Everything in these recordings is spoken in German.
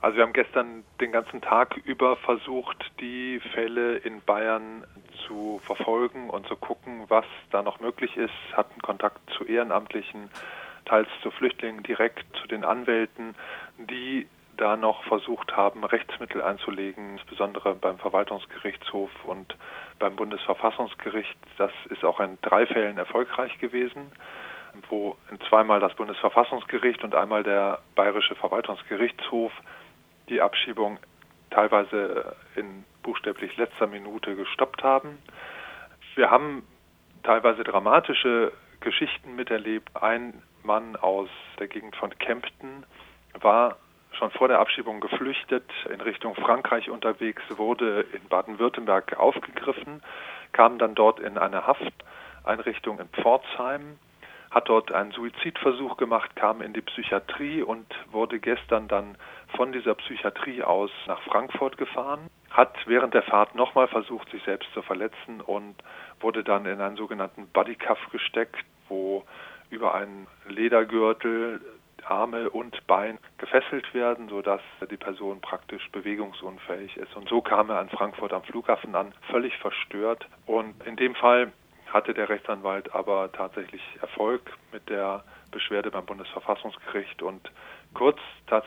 Also wir haben gestern den ganzen Tag über versucht, die Fälle in Bayern zu verfolgen und zu gucken, was da noch möglich ist, hatten Kontakt zu Ehrenamtlichen, teils zu Flüchtlingen direkt, zu den Anwälten, die da noch versucht haben, Rechtsmittel einzulegen, insbesondere beim Verwaltungsgerichtshof und beim Bundesverfassungsgericht. Das ist auch in 3 Fällen erfolgreich gewesen, wo zweimal das Bundesverfassungsgericht und einmal der Bayerische Verwaltungsgerichtshof die Abschiebung teilweise in buchstäblich letzter Minute gestoppt haben. Wir haben teilweise dramatische Geschichten miterlebt. Ein Mann aus der Gegend von Kempten war schon vor der Abschiebung geflüchtet, in Richtung Frankreich unterwegs, wurde in Baden-Württemberg aufgegriffen, kam dann dort in eine Hafteinrichtung in Pforzheim, hat dort einen Suizidversuch gemacht, kam in die Psychiatrie und wurde gestern dann von dieser Psychiatrie aus nach Frankfurt gefahren, hat während der Fahrt nochmal versucht, sich selbst zu verletzen und wurde dann in einen sogenannten Bodycuff gesteckt, wo über einen Ledergürtel Arme und Bein gefesselt werden, sodass die Person praktisch bewegungsunfähig ist. Und so kam er an Frankfurt am Flughafen an, völlig verstört. Und in dem Fall hatte der Rechtsanwalt aber tatsächlich Erfolg mit der Beschwerde beim Bundesverfassungsgericht und kurz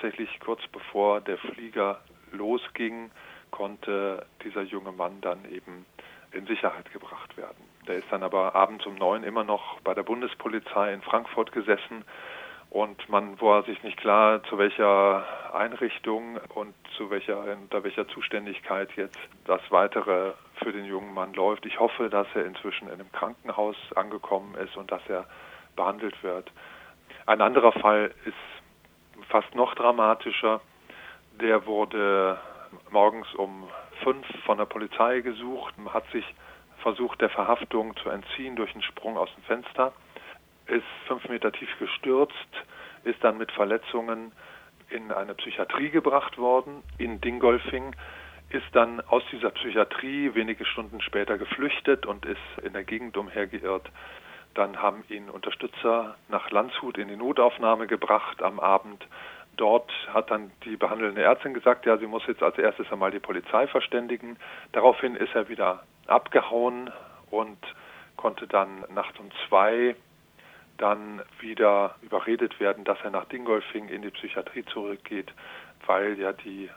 bevor der Flieger losging, konnte dieser junge Mann dann eben in Sicherheit gebracht werden. Der ist dann aber abends um 9 immer noch bei der Bundespolizei in Frankfurt gesessen und man war sich nicht klar, zu welcher Einrichtung und unter welcher Zuständigkeit jetzt das Weitere für den jungen Mann läuft. Ich hoffe, dass er inzwischen in einem Krankenhaus angekommen ist und dass er behandelt wird. Ein anderer Fall ist fast noch dramatischer. Der wurde morgens um 5 von der Polizei gesucht, hat sich versucht, der Verhaftung zu entziehen durch einen Sprung aus dem Fenster, ist 5 Meter tief gestürzt, ist dann mit Verletzungen in eine Psychiatrie gebracht worden, in Dingolfing, ist dann aus dieser Psychiatrie wenige Stunden später geflüchtet und ist in der Gegend umhergeirrt. Dann haben ihn Unterstützer nach Landshut in die Notaufnahme gebracht am Abend. Dort hat dann die behandelnde Ärztin gesagt, ja, sie muss jetzt als erstes einmal die Polizei verständigen. Daraufhin ist er wieder abgehauen und konnte dann nachts um 2 dann wieder überredet werden, dass er nach Dingolfing in die Psychiatrie zurückgeht, weil ja die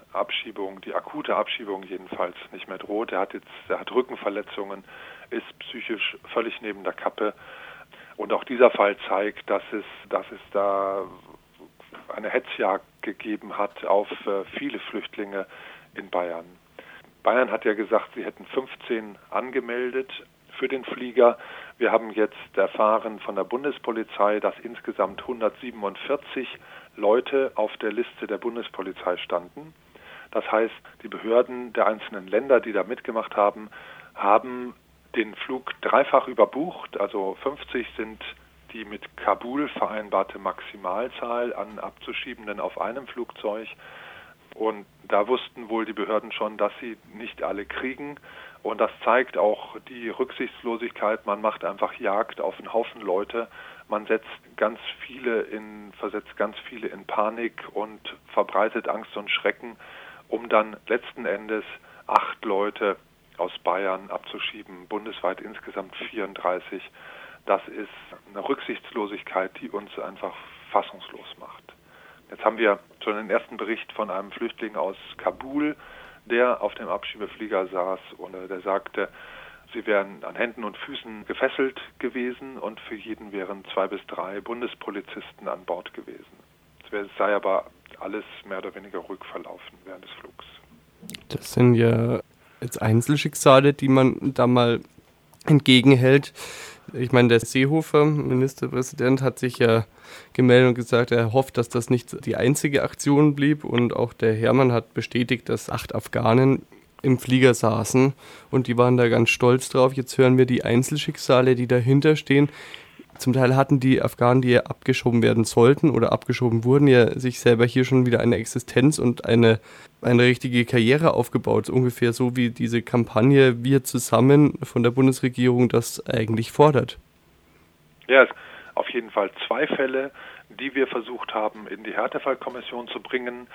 akute Abschiebung jedenfalls nicht mehr droht. Er hat Rückenverletzungen, ist psychisch völlig neben der Kappe. Und auch dieser Fall zeigt, dass es da eine Hetzjagd gegeben hat auf viele Flüchtlinge in Bayern. Bayern hat ja gesagt, sie hätten 15 angemeldet für den Flieger. Wir haben jetzt erfahren von der Bundespolizei, dass insgesamt 147 Leute auf der Liste der Bundespolizei standen. Das heißt, die Behörden der einzelnen Länder, die da mitgemacht haben, haben den Flug dreifach überbucht. Also 50 sind die mit Kabul vereinbarte Maximalzahl an Abzuschiebenden auf einem Flugzeug. Und da wussten wohl die Behörden schon, dass sie nicht alle kriegen. Und das zeigt auch die Rücksichtslosigkeit. Man macht einfach Jagd auf einen Haufen Leute. Man versetzt ganz viele in Panik und verbreitet Angst und Schrecken, um dann letzten Endes 8 Leute aus Bayern abzuschieben, bundesweit insgesamt 34. Das ist eine Rücksichtslosigkeit, die uns einfach fassungslos macht. Jetzt haben wir schon den ersten Bericht von einem Flüchtling aus Kabul, der auf dem Abschiebeflieger saß und der sagte, sie wären an Händen und Füßen gefesselt gewesen und für jeden wären 2 bis 3 Bundespolizisten an Bord gewesen. Es sei aber alles mehr oder weniger ruhig verlaufen während des Flugs. Das sind ja jetzt Einzelschicksale, die man da mal entgegenhält. Ich meine, der Seehofer, Ministerpräsident, hat sich ja gemeldet und gesagt, er hofft, dass das nicht die einzige Aktion blieb. Und auch der Hermann hat bestätigt, dass 8 Afghanen im Flieger saßen und die waren da ganz stolz drauf. Jetzt hören wir die Einzelschicksale, die dahinter stehen. Zum Teil hatten die Afghanen, die ja abgeschoben werden sollten oder abgeschoben wurden, ja sich selber hier schon wieder eine Existenz und eine richtige Karriere aufgebaut. Ungefähr so wie diese Kampagne Wir zusammen von der Bundesregierung das eigentlich fordert. Ja, es auf jeden Fall 2 Fälle, die wir versucht haben, in die Härtefallkommission zu bringen.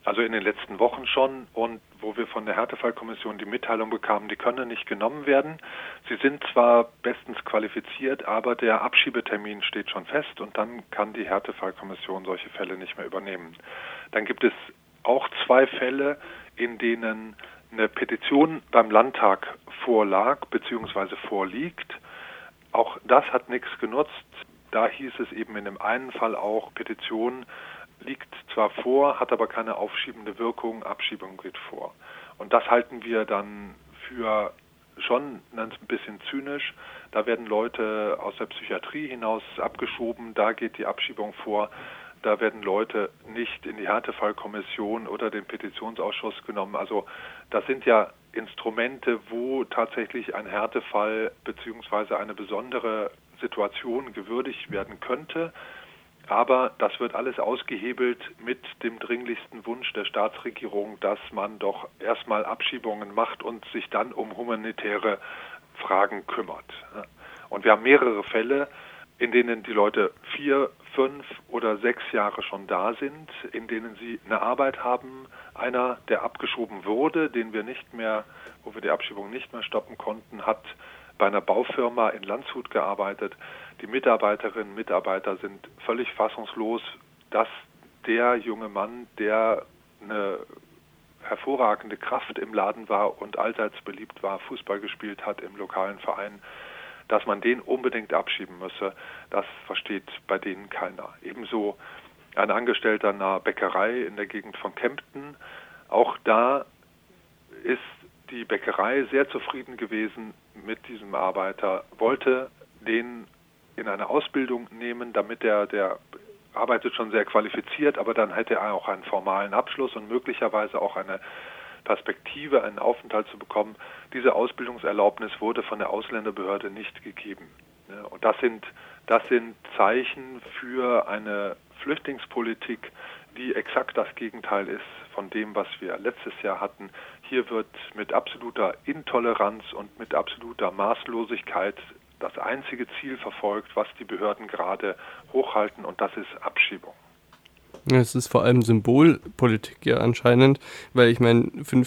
Also in den letzten Wochen schon, und wo wir von der Härtefallkommission die Mitteilung bekamen, die können nicht genommen werden. Sie sind zwar bestens qualifiziert, aber der Abschiebetermin steht schon fest und dann kann die Härtefallkommission solche Fälle nicht mehr übernehmen. Dann gibt es auch 2 Fälle, in denen eine Petition beim Landtag vorlag bzw. vorliegt. Auch das hat nichts genutzt. Da hieß es eben in dem einen Fall auch, Petition liegt zwar vor, hat aber keine aufschiebende Wirkung, Abschiebung geht vor. Und das halten wir dann für schon ein bisschen zynisch. Da werden Leute aus der Psychiatrie hinaus abgeschoben, da geht die Abschiebung vor. Da werden Leute nicht in die Härtefallkommission oder den Petitionsausschuss genommen. Also das sind ja Instrumente, wo tatsächlich ein Härtefall bzw. eine besondere Situation gewürdigt werden könnte. Aber das wird alles ausgehebelt mit dem dringlichsten Wunsch der Staatsregierung, dass man doch erstmal Abschiebungen macht und sich dann um humanitäre Fragen kümmert. Und wir haben mehrere Fälle, in denen die Leute 4, 5 oder 6 Jahre schon da sind, in denen sie eine Arbeit haben. Einer, der abgeschoben wurde, wo wir die Abschiebung nicht mehr stoppen konnten, hat bei einer Baufirma in Landshut gearbeitet. Die Mitarbeiterinnen und Mitarbeiter sind völlig fassungslos, dass der junge Mann, der eine hervorragende Kraft im Laden war und allseits beliebt war, Fußball gespielt hat im lokalen Verein, dass man den unbedingt abschieben müsse, das versteht bei denen keiner. Ebenso ein Angestellter einer Bäckerei in der Gegend von Kempten. Auch da ist die Bäckerei sehr zufrieden gewesen mit diesem Arbeiter, wollte den in eine Ausbildung nehmen, damit der arbeitet schon sehr qualifiziert, aber dann hätte er auch einen formalen Abschluss und möglicherweise auch eine Perspektive, einen Aufenthalt zu bekommen. Diese Ausbildungserlaubnis wurde von der Ausländerbehörde nicht gegeben. Und das sind Zeichen für eine Flüchtlingspolitik, die exakt das Gegenteil ist von dem, was wir letztes Jahr hatten. Hier wird mit absoluter Intoleranz und mit absoluter Maßlosigkeit das einzige Ziel verfolgt, was die Behörden gerade hochhalten, und das ist Abschiebung. Es ist vor allem Symbolpolitik ja anscheinend, weil ich meine,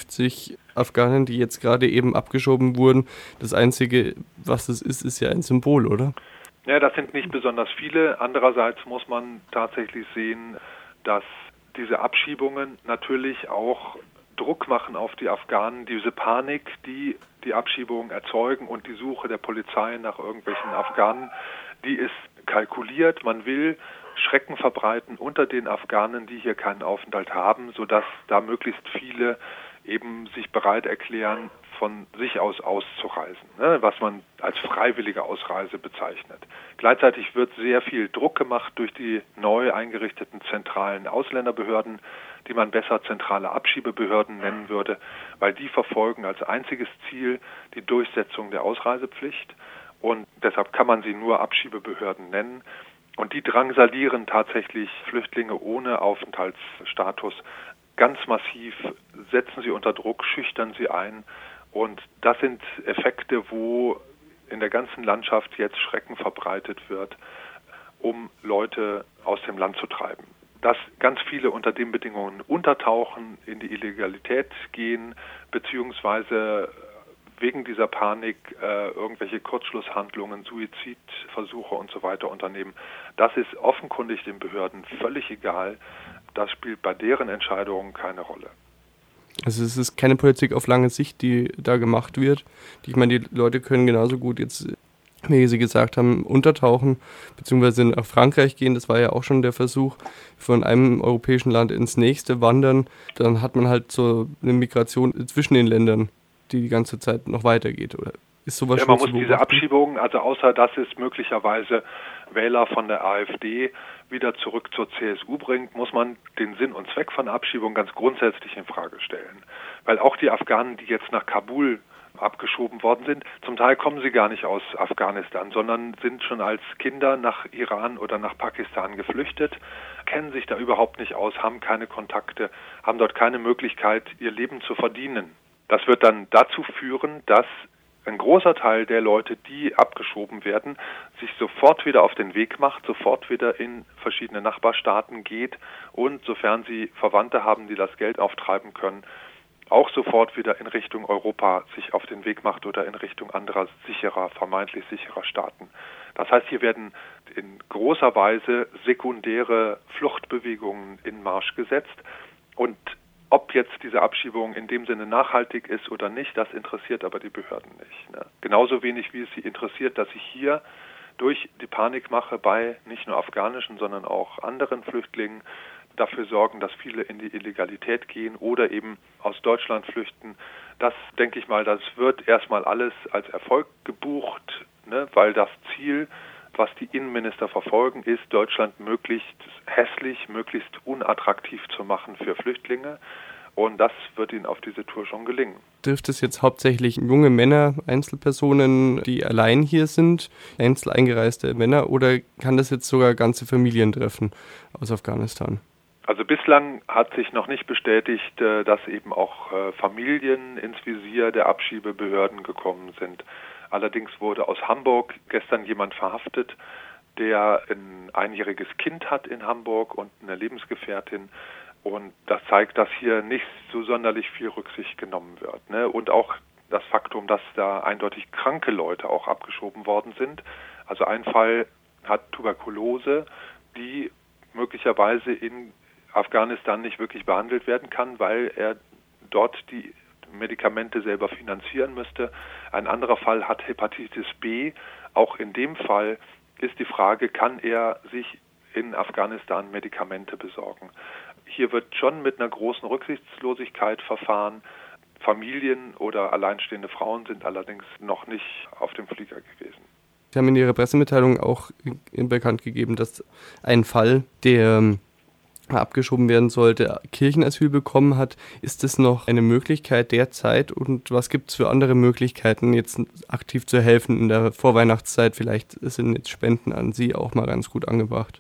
50 Afghanen, die jetzt gerade eben abgeschoben wurden, das Einzige, was es ist ja ein Symbol, oder? Ja, das sind nicht besonders viele. Andererseits muss man tatsächlich sehen, dass diese Abschiebungen natürlich auch Druck machen auf die Afghanen. Diese Panik, die die Abschiebungen erzeugen und die Suche der Polizei nach irgendwelchen Afghanen, die ist kalkuliert. Man will Schrecken verbreiten unter den Afghanen, die hier keinen Aufenthalt haben, sodass da möglichst viele eben sich bereit erklären, von sich aus auszureisen, was man als freiwillige Ausreise bezeichnet. Gleichzeitig wird sehr viel Druck gemacht durch die neu eingerichteten zentralen Ausländerbehörden, die man besser zentrale Abschiebebehörden nennen würde, weil die verfolgen als einziges Ziel die Durchsetzung der Ausreisepflicht, und deshalb kann man sie nur Abschiebebehörden nennen. Und die drangsalieren tatsächlich Flüchtlinge ohne Aufenthaltsstatus ganz massiv, setzen sie unter Druck, schüchtern sie ein. Und das sind Effekte, wo in der ganzen Landschaft jetzt Schrecken verbreitet wird, um Leute aus dem Land zu treiben. Dass ganz viele unter den Bedingungen untertauchen, in die Illegalität gehen, beziehungsweise wegen dieser Panik irgendwelche Kurzschlusshandlungen, Suizidversuche und so weiter unternehmen. Das ist offenkundig den Behörden völlig egal. Das spielt bei deren Entscheidungen keine Rolle. Also es ist keine Politik auf lange Sicht, die da gemacht wird. Ich meine, die Leute können genauso gut jetzt, wie Sie gesagt haben, untertauchen, beziehungsweise nach Frankreich gehen. Das war ja auch schon der Versuch, von einem europäischen Land ins nächste wandern. Dann hat man halt so eine Migration zwischen den Ländern, die ganze Zeit noch weitergeht, oder ist sowas schon man muss diese Abschiebungen, also außer dass es möglicherweise Wähler von der AfD wieder zurück zur CSU bringt, muss man den Sinn und Zweck von Abschiebung ganz grundsätzlich in Frage stellen. Weil auch die Afghanen, die jetzt nach Kabul abgeschoben worden sind, zum Teil kommen sie gar nicht aus Afghanistan, sondern sind schon als Kinder nach Iran oder nach Pakistan geflüchtet, kennen sich da überhaupt nicht aus, haben keine Kontakte, haben dort keine Möglichkeit, ihr Leben zu verdienen. Das wird dann dazu führen, dass ein großer Teil der Leute, die abgeschoben werden, sich sofort wieder auf den Weg macht, sofort wieder in verschiedene Nachbarstaaten geht und, sofern sie Verwandte haben, die das Geld auftreiben können, auch sofort wieder in Richtung Europa sich auf den Weg macht oder in Richtung anderer sicherer, vermeintlich sicherer Staaten. Das heißt, hier werden in großer Weise sekundäre Fluchtbewegungen in Marsch gesetzt. Und ob jetzt diese Abschiebung in dem Sinne nachhaltig ist oder nicht, das interessiert aber die Behörden nicht. Ne? Genauso wenig wie es sie interessiert, dass sich hier durch die Panikmache bei nicht nur afghanischen, sondern auch anderen Flüchtlingen dafür sorgen, dass viele in die Illegalität gehen oder eben aus Deutschland flüchten. Das, denke ich mal, das wird erstmal alles als Erfolg gebucht, ne? Weil das Ziel, was die Innenminister verfolgen, ist, Deutschland möglichst hässlich, möglichst unattraktiv zu machen für Flüchtlinge. Und das wird ihnen auf diese Tour schon gelingen. Trifft es jetzt hauptsächlich junge Männer, Einzelpersonen, die allein hier sind, einzeleingereiste Männer, oder kann das jetzt sogar ganze Familien treffen aus Afghanistan? Also bislang hat sich noch nicht bestätigt, dass eben auch Familien ins Visier der Abschiebebehörden gekommen sind. Allerdings wurde aus Hamburg gestern jemand verhaftet, der ein einjähriges Kind hat in Hamburg und eine Lebensgefährtin. Und das zeigt, dass hier nicht so sonderlich viel Rücksicht genommen wird. Ne? Und auch das Faktum, dass da eindeutig kranke Leute auch abgeschoben worden sind. Also ein Fall hat Tuberkulose, die möglicherweise in Afghanistan nicht wirklich behandelt werden kann, weil er dort die Medikamente selber finanzieren müsste. Ein anderer Fall hat Hepatitis B. Auch in dem Fall ist die Frage, kann er sich in Afghanistan Medikamente besorgen? Hier wird schon mit einer großen Rücksichtslosigkeit verfahren. Familien oder alleinstehende Frauen sind allerdings noch nicht auf dem Flieger gewesen. Sie haben in Ihrer Pressemitteilung auch bekannt gegeben, dass ein Fall, der abgeschoben werden sollte, Kirchenasyl bekommen hat. Ist das noch eine Möglichkeit derzeit und was gibt es für andere Möglichkeiten, jetzt aktiv zu helfen in der Vorweihnachtszeit? Vielleicht sind jetzt Spenden an Sie auch mal ganz gut angebracht.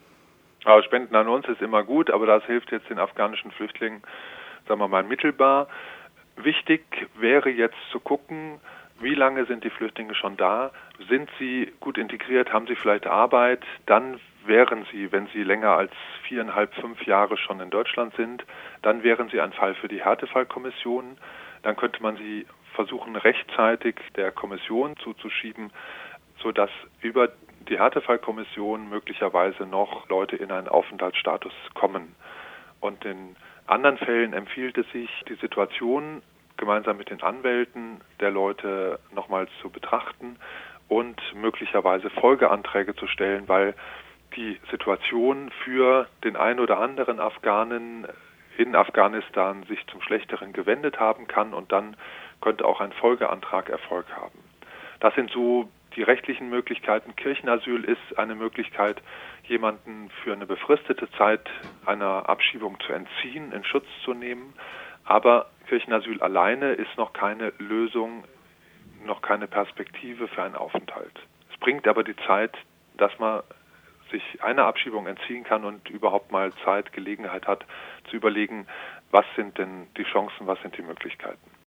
Aber Spenden an uns ist immer gut, aber das hilft jetzt den afghanischen Flüchtlingen, sagen wir mal, mittelbar. Wichtig wäre jetzt zu gucken, wie lange sind die Flüchtlinge schon da? Sind sie gut integriert? Haben sie vielleicht Arbeit? Dann wären sie, wenn sie länger als 4,5, 5 Jahre schon in Deutschland sind, dann wären sie ein Fall für die Härtefallkommission. Dann könnte man sie versuchen, rechtzeitig der Kommission zuzuschieben, sodass über die Härtefallkommission möglicherweise noch Leute in einen Aufenthaltsstatus kommen. Und in anderen Fällen empfiehlt es sich, die Situation gemeinsam mit den Anwälten der Leute nochmals zu betrachten und möglicherweise Folgeanträge zu stellen, weil die Situation für den einen oder anderen Afghanen in Afghanistan sich zum Schlechteren gewendet haben kann und dann könnte auch ein Folgeantrag Erfolg haben. Das sind so die rechtlichen Möglichkeiten. Kirchenasyl ist eine Möglichkeit, jemanden für eine befristete Zeit einer Abschiebung zu entziehen, in Schutz zu nehmen. Aber Kirchenasyl alleine ist noch keine Lösung, noch keine Perspektive für einen Aufenthalt. Es bringt aber die Zeit, dass man sich einer Abschiebung entziehen kann und überhaupt mal Zeit, Gelegenheit hat, zu überlegen, was sind denn die Chancen, was sind die Möglichkeiten.